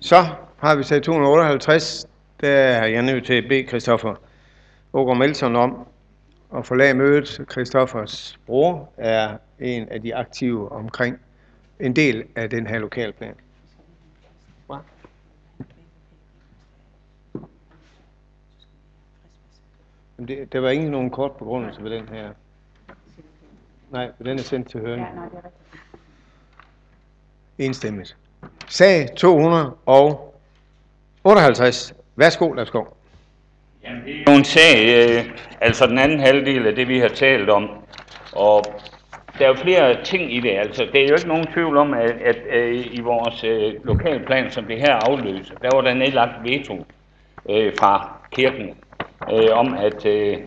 Så har vi sag 258. Der er jeg nødt til at bede Christoffer Aagaard Melson om at forlade mødet. Christoffers bror er en af de aktive omkring en del af den her lokalplan. Der var ikke nogen kort begrundelse ved den her. Nej, den er sendt til høring. Enstemmigt. Sag 258. Værsgo, Lars Skov. Jamen, det er jo en sag, altså den anden halvdel af det, vi har talt om. Og der er jo flere ting i det. Altså, det er jo ikke nogen tvivl om, at i vores lokalplan, som det her afløser, der var der nedlagt veto fra kirken om, at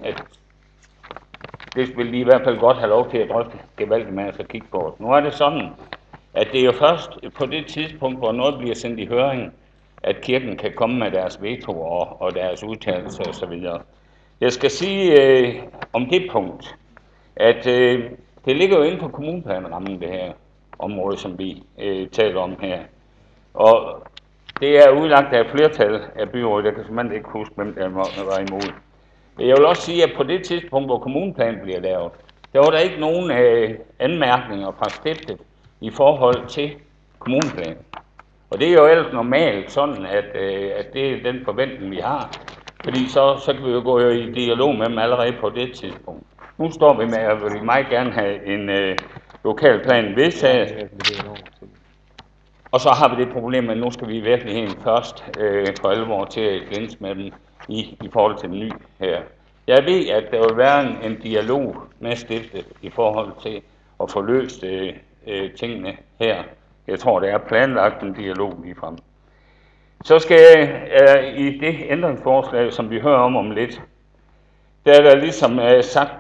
det vil de i hvert fald godt have lov til at drøfte gevaldigt med os at kigge på. Nu er det sådan, at det er jo først på det tidspunkt, hvor noget bliver sendt i høring, at kirken kan komme med deres veto og deres udtalelser osv. Jeg skal sige om det punkt, at det ligger jo inde på kommuneplanrammen, det her område, som vi taler om her. Og det er udlagt af et flertal af byrådet. Jeg kan simpelthen ikke huske, hvem der var imod. Jeg vil også sige, at på det tidspunkt, hvor kommuneplanen bliver lavet, der var der ikke nogen anmærkninger fra stiftet i forhold til kommuneplanen. Og det er jo ellers normalt sådan, at det er den forventning, vi har. Fordi så kan vi jo gå i dialog med dem allerede på det tidspunkt. Nu står vi med, at vi meget gerne have en lokalplan vedtaget. Og så har vi det problem, at nu skal vi i virkeligheden først for alvor til at glænse med dem i forhold til den nye her. Jeg ved, at der vil være en dialog med stiftet i forhold til at få løst tingene her. Jeg tror, der er planlagt en dialog lige frem. Så skal jeg i det ændringsforslag, som vi hører om lidt, der er der ligesom sagt,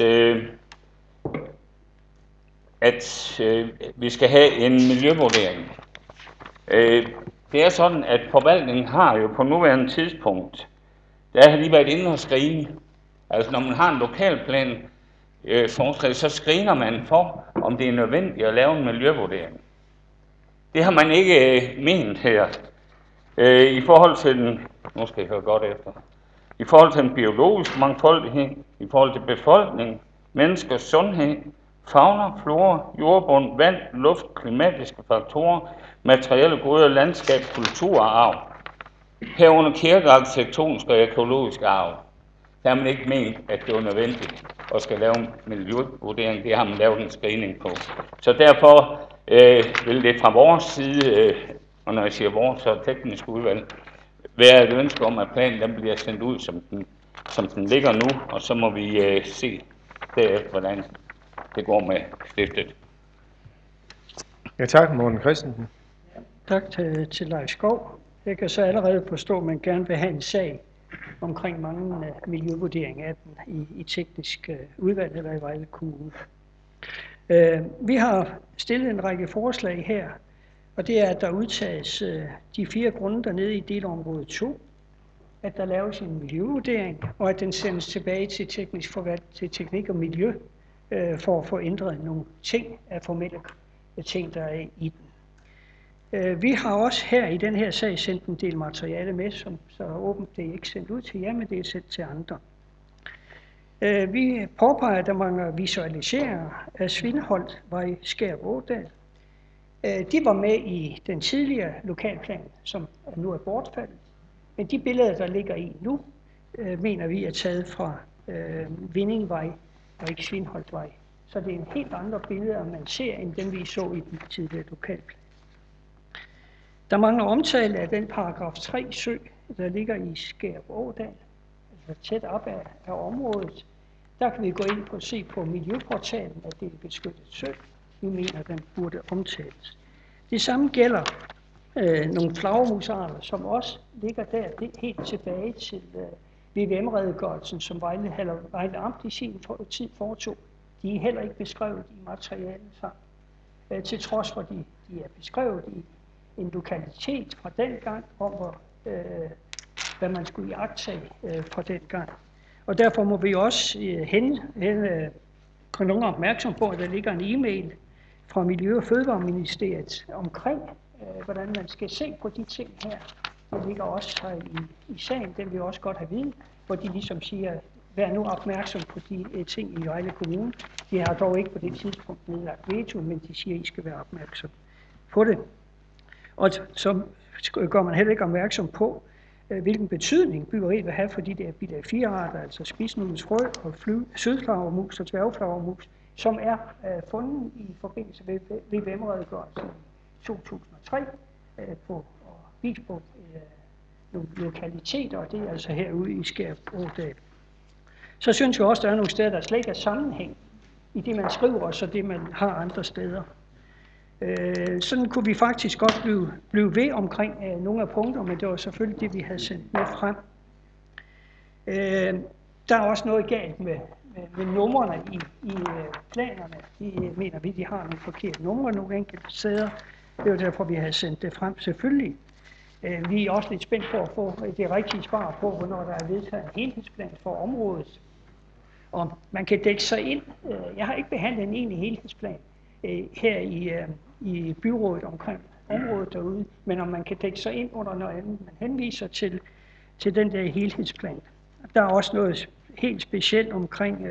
at vi skal have en miljøvurdering. Det er sådan, at forvaltningen har jo på nuværende tidspunkt, der har de været inde og skrine. Altså når man har en lokalplan forslag, så screener man for, om det er nødvendigt at lave en miljøvurdering. Det har man ikke ment her. I forhold til den, nu skal I høre godt efter, i forhold til den biologiske mangfoldighed, i forhold til befolkning, menneskers sundhed, fauna, flora, jordbund, vand, luft, klimatiske faktorer, materielle goder, landskab, kultur og arv, herunder kirkearkitektonisk og økologisk arv. Der har man ikke ment, at det var nødvendigt at skal lave en miljøvurdering. Det har man lavet en screening på. Så derfor vil det fra vores side, og når jeg siger vores, så teknisk udvalg, være et ønske om, at planen den bliver sendt ud, som den ligger nu, og så må vi se derefter, hvordan det går med stiftet. Ja, tak, Morten Christensen. Tak til Lars Skov. Jeg kan så allerede forstå, at man gerne vil have en sag omkring manglende miljøvurdering af den i teknisk udvalg eller i Vejle Kommune. Vi har stillet en række forslag her, og det er, at der udtages de 4 grunde dernede i delområde 2, at der laves en miljøvurdering, og at den sendes tilbage til til teknik og miljø, for at få ændret nogle ting af formelle ting, der er i den. Vi har også her i den her sag sendt en del materiale med, som så er åbent. Det er ikke sendt ud til jer, men det er sendt til andre. Vi påpeger, at der mangler visualiseringer af Svinholtvej Skærup Ådal. De var med i den tidligere lokalplan, som nu er bortfaldet. Men de billeder, der ligger i nu, mener vi er taget fra Vindingvej og ikke Svinholtvej. Så det er en helt andre billeder, man ser, end dem vi så i den tidligere lokalplan. Der mangler omtale af den paragraf 3 sø, der ligger i Skærup Ådal, altså tæt op af området. Der kan vi gå ind og se på miljøportalen, at det er beskyttet sø. Vi mener, at den burde omtales. Det samme gælder nogle flagermusarter, som også ligger der helt tilbage til VVM-redegørelsen, som Vejle Amt i sin tid foretog. De er heller ikke beskrevet i materialet sammen, til trods for, de er beskrevet i en lokalitet fra den gang, om hvad man skulle iagttage fra den gang. Og derfor må vi også gøre nogen opmærksom på, at der ligger en e-mail fra Miljø- og Fødevareministeriet omkring hvordan man skal se på de ting her. Det ligger også her i sagen, den vil jeg også godt have vide, hvor de ligesom siger, vær nu opmærksom på de ting i Vejle Kommune. De har dog ikke på det tidspunkt nedlagt veto, men de siger, I skal være opmærksom på det. Og så gør man heller ikke opmærksom på, hvilken betydning byggeriet vil have for de der bilag 4-arter, altså spidsnudens frø og sødflagermus og dværgflagermus, som er fundet i forbindelse med VVM-redegørelsen i 2003 og vist på nogle lokaliteter, og det er altså herude i Skærvådal. Så synes jeg også, der er nogle steder, der slet ikke er sammenhæng i det, man skriver, og så det, man har andre steder. Sådan kunne vi faktisk godt blive ved omkring nogle af punkterne, men det var selvfølgelig det, vi havde sendt med frem. Der er også noget galt med numrene i planerne. De mener vi, de har nogle forkerte numre nogle enkelte steder. Det var derfor, vi havde sendt det frem selvfølgelig. Vi er også lidt spændt på at få det rigtige svar på, hvornår der er vedtaget en helhedsplan for området. Om man kan dække sig ind. Jeg har ikke behandlet en egentlig helhedsplan her i byrådet omkring området derude, men om man kan dække sig ind under noget andet. Man henviser til den der helhedsplan. Der er også noget helt specielt omkring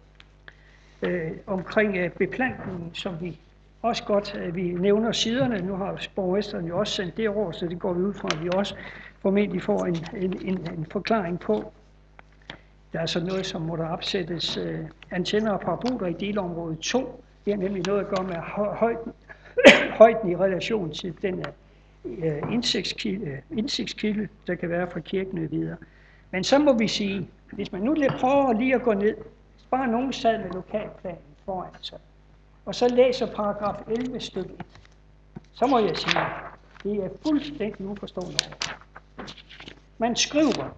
beplantningen, som vi også godt, vi nævner siderne. Nu har borgmesteren jo også sendt det over, så det går vi ud fra, at vi også formentlig får en forklaring på. Der er så noget, som må der opsættes antenner og paraboler i delområde 2. Det har nemlig noget at gøre med højden i relation til den indsigtskilde, der kan være fra kirken og videre. Men så må vi sige, hvis man nu prøver lige at gå ned, bare nogen sad med lokalplanen foran sig, og så læser paragraf 11 stykke 1, så må jeg sige, det er fuldstændig uforståeligt. Man skriver,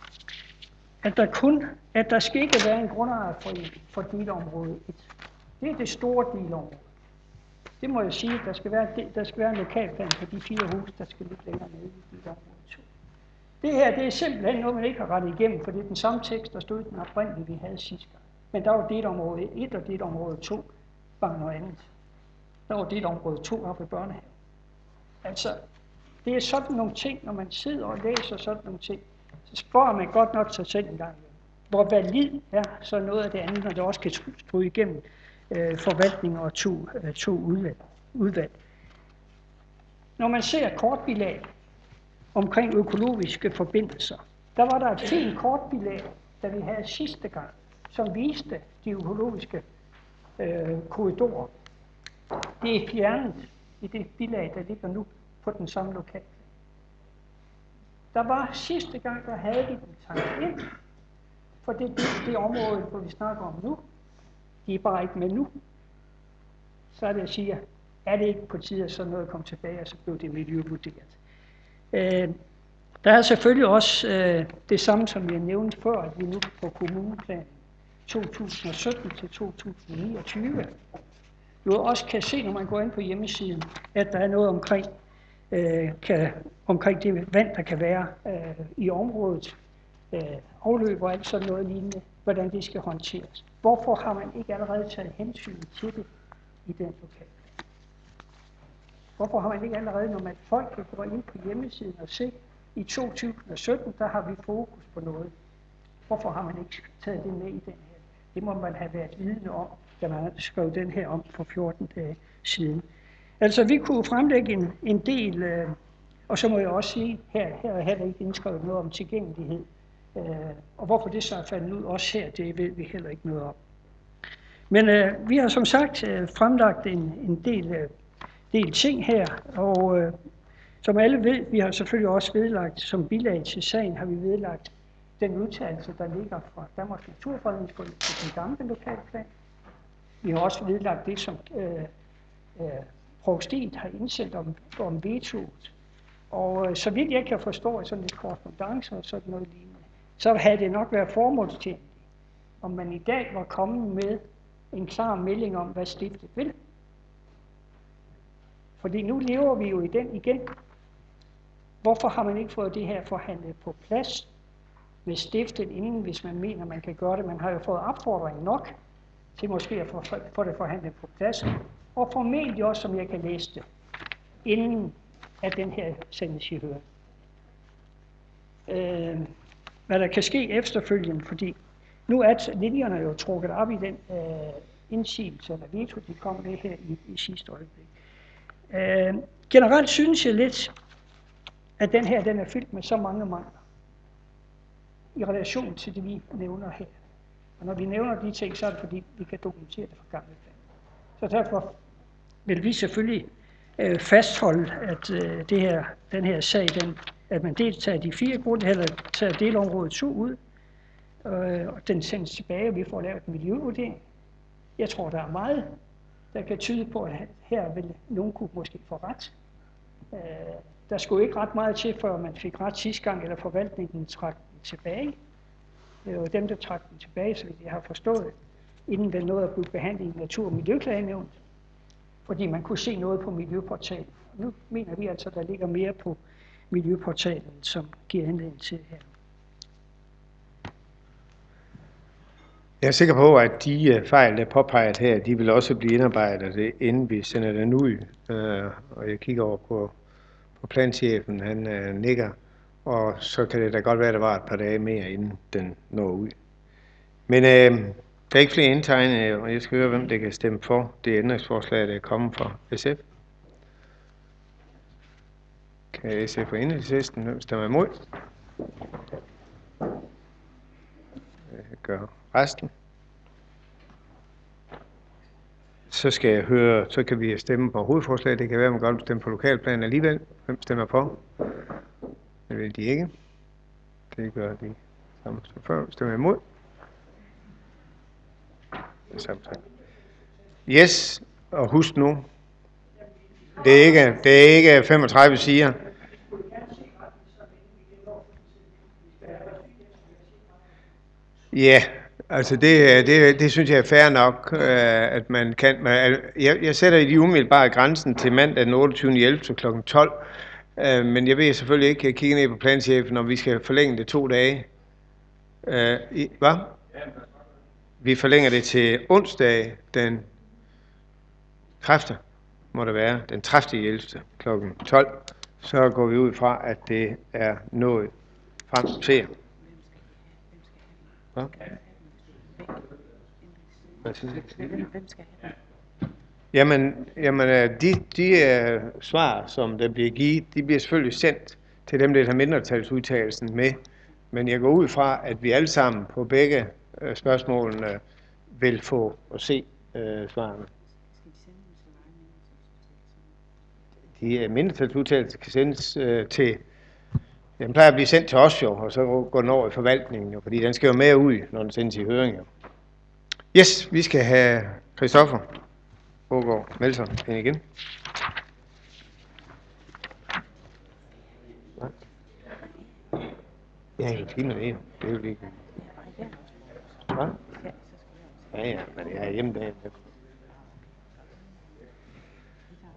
at der skal ikke være en grundejerforening for delområde 1. Det er det store delområde. Det må jeg sige, der skal være en lokalplan for de 4 huse, der skal ligge længere nede i delområde 2. Det her, det er simpelthen noget, man ikke har rettet igennem, for det er den samme tekst, der stod i den oprindelige, vi havde sidste gang. Men der var delområde 1 og delområde 2 bare noget andet. Der var delområde 2 oppe i børnehave. Altså, det er sådan nogle ting, når man sidder og læser sådan nogle ting, så spørger man godt nok sig selv en gang. Hvor valid er så noget af det andet, når det også kan stryge igennem forvaltning og to udvalg. Når man ser kortbilag omkring økologiske forbindelser, der var der et fint kortbilag, da vi havde sidste gang, som viste de økologiske korridorer. Det er fjernet i det bilag, der ligger nu på den samme lokal. Der var sidste gang, der havde vi den tanket ind, for det område, hvor vi snakker om nu, de er bare ikke med nu. Så er det, jeg siger, er det ikke på tide, at sådan noget kom tilbage, og så blev det miljøvurderet. Der er selvfølgelig også det samme, som jeg nævnte før, at vi nu på kommuneplanen 2017 til 2029 jo også kan se, når man går ind på hjemmesiden, at der er noget omkring det vand, der kan være i området, afløb og alt sådan noget lignende, hvordan det skal håndteres. Hvorfor har man ikke allerede taget hensyn til det i den lokalplan? Hvorfor har man ikke allerede, når man folk kan gå ind på hjemmesiden og se, i 2017, der har vi fokus på noget. Hvorfor har man ikke taget det med i den her? Det må man have været vidende om, da man skrev den her om for 14 dage siden. Altså, vi kunne fremlægge en del, og så må jeg også sige, her er der ikke indskrevet noget om tilgængelighed. Og hvorfor det så er faldet ud også her, det ved vi heller ikke noget om. Men vi har som sagt fremlagt en del ting her, og som alle ved, vi har selvfølgelig også vedlagt, som bilag til sagen, har vi vedlagt den udtalelse, der ligger fra Danmarks Naturfredningsforening til den gamle lokalplan. Vi har også vedlagt det, som Provstiet har indsendt om vetoet. Og så vidt jeg kan forstå i sådan lidt korrespondance og sådan noget lignende, så havde det nok været formålstjenligt, om man i dag var kommet med en klar melding om, hvad stiftet vil. Fordi nu lever vi jo i den igen. Hvorfor har man ikke fået det her forhandlet på plads med stiftet inden, hvis man mener, man kan gøre det? Man har jo fået opfordring nok til måske at få det forhandlet på plads. Og formentlig også, som jeg kan læse det, inden at den her sendes i høring. Hvad der kan ske efterfølgende, fordi nu er linjerne jo trukket op i den indsigelse eller veto, de kom med her i sidste øjeblik. Generelt synes jeg lidt, at den her den er fyldt med så mange mangler i relation til det, vi nævner her. Og når vi nævner de ting, så er det fordi, vi kan dokumentere det fra gamle plan. Så derfor vil vi selvfølgelig fastholde, at den her sag, at man dels tager de 4 grunde, eller tager delområde 2 ud, og den sendes tilbage, og vi får lavet en miljøvurdering. Jeg tror, der er meget, der kan tyde på, at her vil nogen kunne måske få ret. Der skulle ikke ret meget til, før man fik ret sidste gang, eller forvaltningen trak den tilbage. Det var dem, der trak den tilbage, så jeg har forstået, inden den nåede at blive behandlet i Natur- og Miljøklagenævnet, fordi man kunne se noget på Miljøportalen. Og nu mener vi altså, at der ligger mere på Miljøportalen, som giver anledning til her. Jeg er sikker på, at de fejl, der er påpeget her, de vil også blive indarbejdet, inden vi sender den ud. Og jeg kigger over på planchefen, han nikker, og så kan det da godt være, at der var et par dage mere, inden den når ud. Men der er ikke flere indtegnet, og jeg skal høre, hvem der kan stemme for det ændringsforslag, der er kommet fra SF. Kan SF og Enhedslisten, hvem stemmer imod? Jeg gør resten. Så skal jeg høre, så kan vi stemme på hovedforslaget. Det kan være, at man godt vil stemme på lokalplanen alligevel. Hvem stemmer for? Det vil de ikke. Det gør de samme som før. Stemmer imod? Yes, og husk nu, det er ikke 35 sider. Ja, altså det synes jeg er fair nok, at man kan. Jeg sætter i de umiddelbare grænsen til mandag den 28.11. kl. 12. Men jeg ved selvfølgelig ikke, jeg kigger ned på planchefen, om vi skal forlænge det 2 dage. Hvad? Vi forlænger det til onsdag den 30. må det være, den 30.11. kl. 12. Så går vi ud fra, at det er nået frem til. Hvad? Jamen de svar, som der bliver givet, de bliver selvfølgelig sendt til dem, der har mindretalsudtalelsen med. Men jeg går ud fra, at vi alle sammen på begge spørgsmålene vil få at se svarene. De mindretalsudtalelser kan sendes til. Den plejer at blive sendt til os jo, og så går den over i forvaltningen, jo, fordi den skal jo med ud, når den sendes i høring. Jo. Yes, vi skal have Christoffer Aagaard Melson ind igen. Ja, jeg kan give mig det. Det er jo lige. Hvad? Ja, men jeg er hjemme dagen.